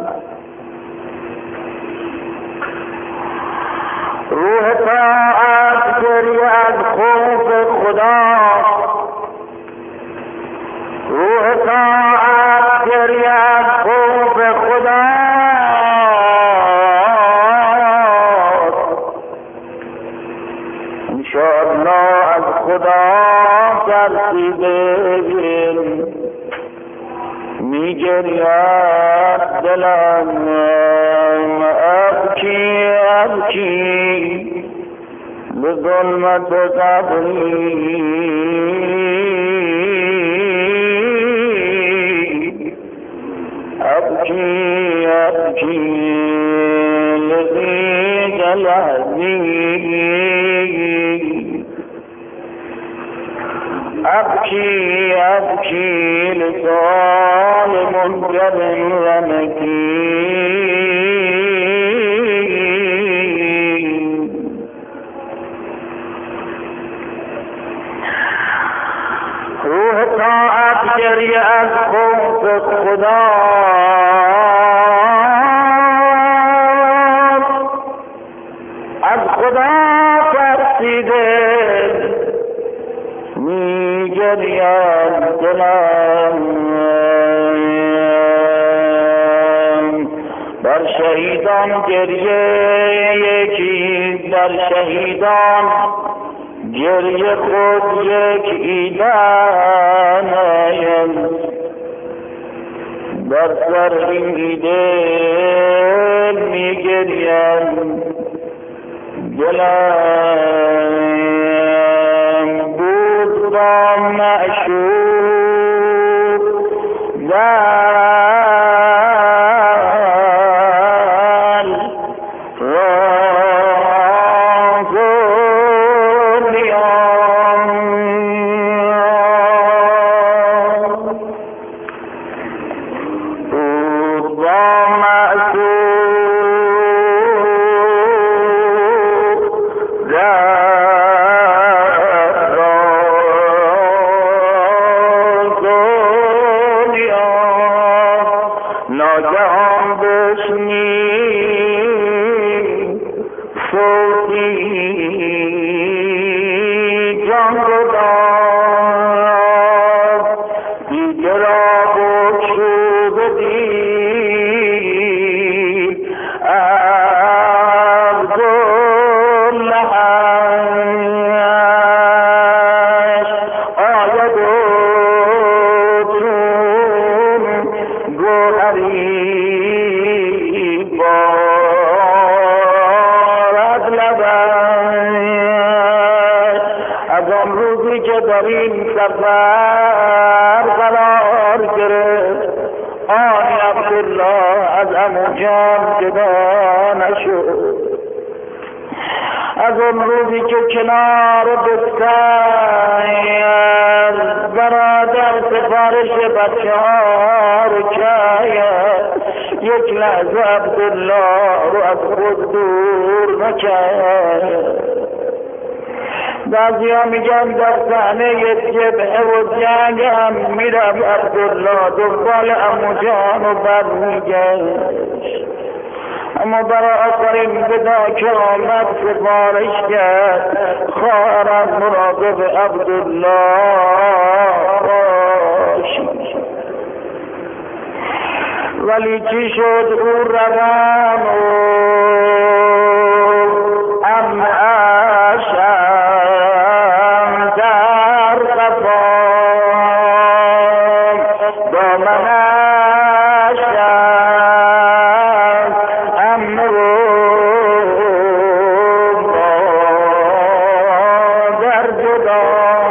روح طاعت گرید خوف خدا، روح طاعت گرید خوف خدا، انشاءالله از خدا ترسیده می گرید دلم ابکی ابکی به ظلمت و قبری ابکی ابکی لذیذ العزیز ابکی ابکی لسان منجر و مکین روح طاعت گریه از خوف خدا از خدا ترسیده می گرید دلم بر شهیدان گریه یکی در شهیدان گریه خود یک ایدن بر سر این ایده می گرید دلم بود با معشوق در رازولیان بود با ناگهان بشنید صوتی جانگداز دیده را بگشوده دید عبداللهش آید و چون گوهری بارد لبش از آن روزی که در این سفر قرار گرفت آن عبدالله از عمو جان جدا نشد از آن روزی که کنار بستر برادر سفارش بچه ها رو کرد یک لحظه عبدالله رو از خود دور نکرد بعضی ها میگن در صحنه جبهه و جنگ هم میرم عبدالله دنبال عمو جان و برمیگشت اما برای آخرین ودا که آمد سفارش کرد خواهرم مراقب عبدالله باشی ولی چی شد او روان و امعشم در قفام دامنشم امرو در جدا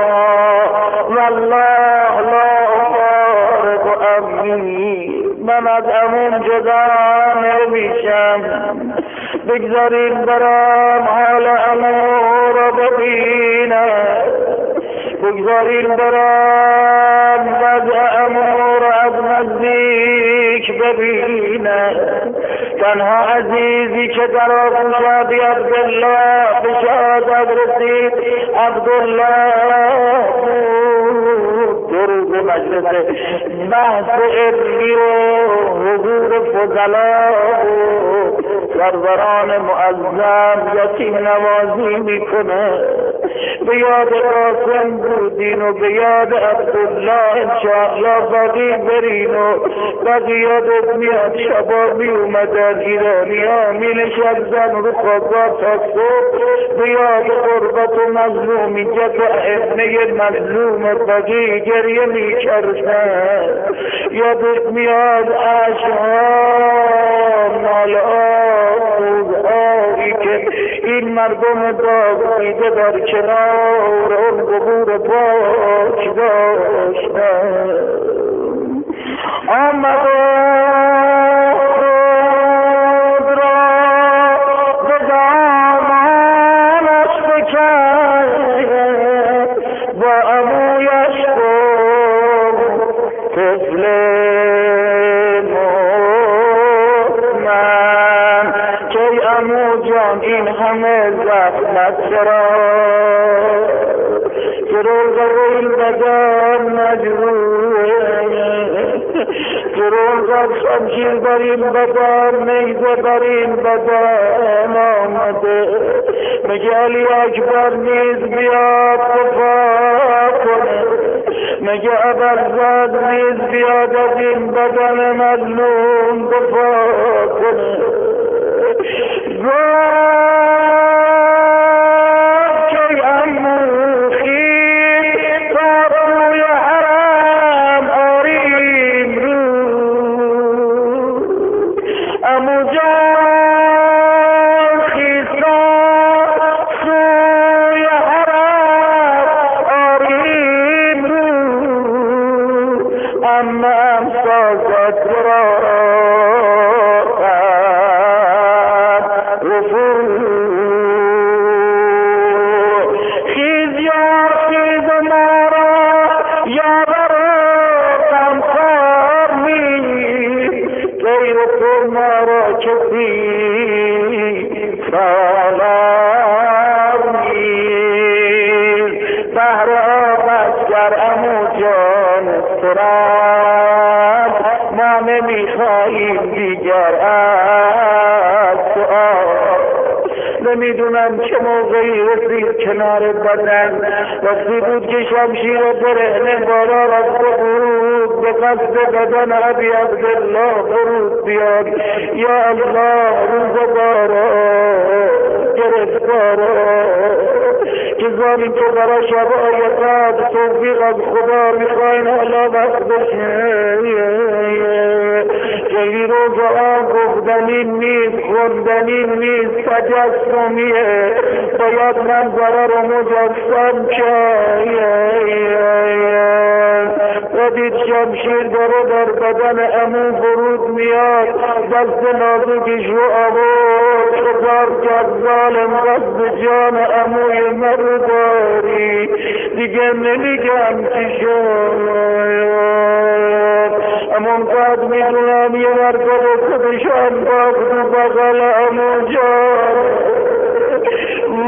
والله لا فارق امری من از امون جدا نمیشم بگذارید برام حال امور رو ببینم بگذارید برام وضع امور از نزدیک ببینم تنها عزیزی که در آغوش عبدالله به شهادت رسید عبدالله درود مجلس بحث علمی و حضور فضلا سروران معظم یتیم نوازی میکنه به یاد قاسم بود بردین و به یاد عبدالله انشاءالله باقی برین و باقی یادت میاد شبا می اومدن ایرانی ها می نشستن رو خوابا تا صبح به یاد غربت و مظلومیت و ابنه مظلوم باقی گریه می کردن. یادت میاد عشقها نالهایی که این مردم داغ دیده در کنار اون قبور پاک داشتن. خود را به دامانش بکرد با عمویش گفت طفل مطمئن که عمو جان این همه زحمت چرا که روزه این بدن مجروحه که روزه شمشیر بر این بدن نیزه بر این بدن آمده. مگه علی اکبر نیز بیاد دفاع کنه؟ مگه ابرزاد نیز بیاد از این بدن مظلوم دفاع کنه؟ نمیدونم چه موقعی رسید کنار بدن. وقتی بود که شمشیر برهنه بالا رفته بود به قصد بدن ابی عبدالله فرود بیاد. یا الله روزگارا گرفتارا که ظالم تو برای شبایتات توفیق از خدا میخواین حالا وقت بشه. خیلی روزها گفتنی نیست خوندنی نیست تجسمیه باید منظره رو مجسم دید شمشیر داره در بدن عمو فرود میاد دست نازکش رو آورد خبر کرد ظالم قصد جان عموی مرو داری دیگه نمیگم چی شد اما قد میدونم یه مرکب خودشان باقت و بغل عمو جان و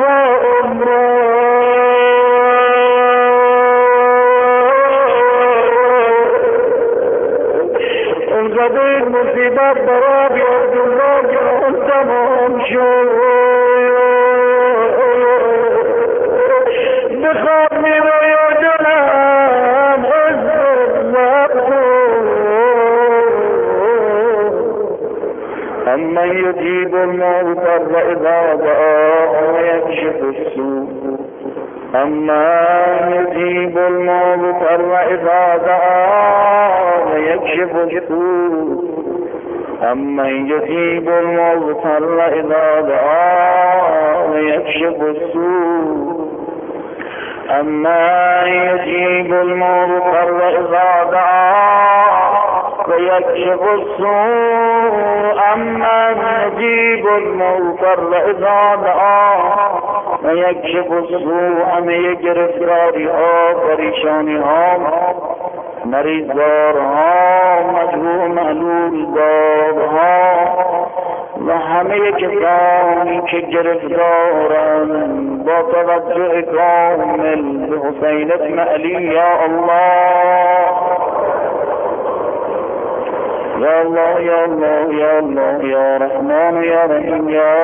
انقدر این مصیبت برای ابی عبدالله جان تمام شد بخواب میروی دلم أمن يجيب المضطر إذا دعاه ويكشف السوء أمن يجيب المضطر إذا دعاه ويكشف السوء أمن يجيب المضطر إذا دعاه ويكشف السوء أمن يجيب المضطر إذا دعاه ويكشف السوء أمن يجيب المضطر إذا دعاه ويكشف السوء همه گرفتاری ها پریشانی ها مریضدار ها مجروح معلول دار ها و همه کسانی که گرفتارند با توجه کامل به حسین ابن علی یا الله يا الله يا الله يا الله يا رحمن يا رحيم يا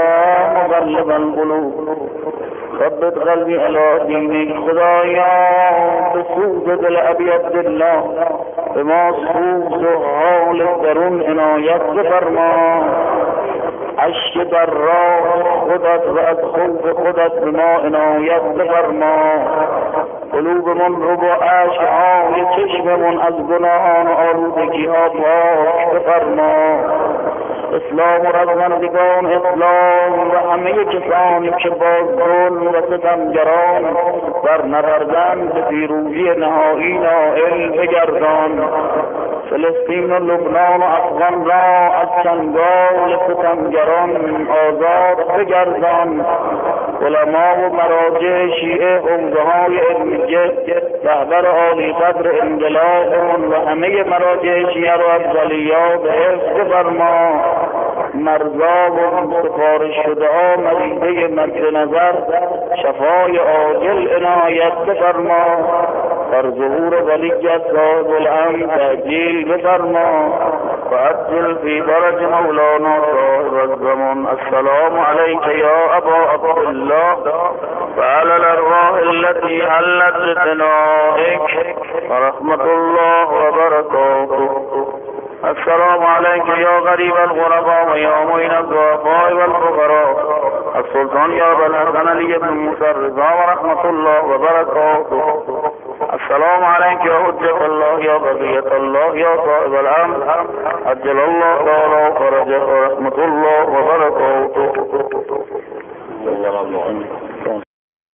مغلب القلوب ثبت قلبي على دينك خدایا سوز دل ابی عبدالله به ما سوز و حال درون عنایت بفرما. اشک در راه خودت و از خوف خودت به ما عنایت بفرما. قلوبمون رو با اشک‌های چشممون از گناهان و آلودگی‌ها پاک بفرما. اسلام و رزمندگان اسلام و همه کسانی که با ظلم و ستمگران بر نبردند به پیروزی نهایی نائل بگردان. فلسطین و لبنان و افغان را از چنگال ستمگران آزاد بگردان. علما و مراجع شیعه، حوزه‌های علمیه، رهبر عالی قدر انقلاب و همه مراجع شیعه را از ولیات حفظ بفرما. مرزا و سفارش شده ها مریضه مد نظر شفای عاجل عنایت بفرما. بر ظهور ولیت صاحب الامر تعجیل بفرما و عجل فی فرج مولانا صاحب الزمان. السلام علیک یا ابا عبدالله و علی الارواح التي حلت بثنائک و رحمت الله و برکاته. السلام علیک یا غریب الغرباء و یا معین الضعفاء والفقراء. السلطان یا ابوالحسن علی بن موسی الرضا و رحمت الله و برکاته. السلام علیک یا حجت الله یا بقیت الله یا صاحب الامر عجل الله تعالی فرجه و رحمت الله و برکاته.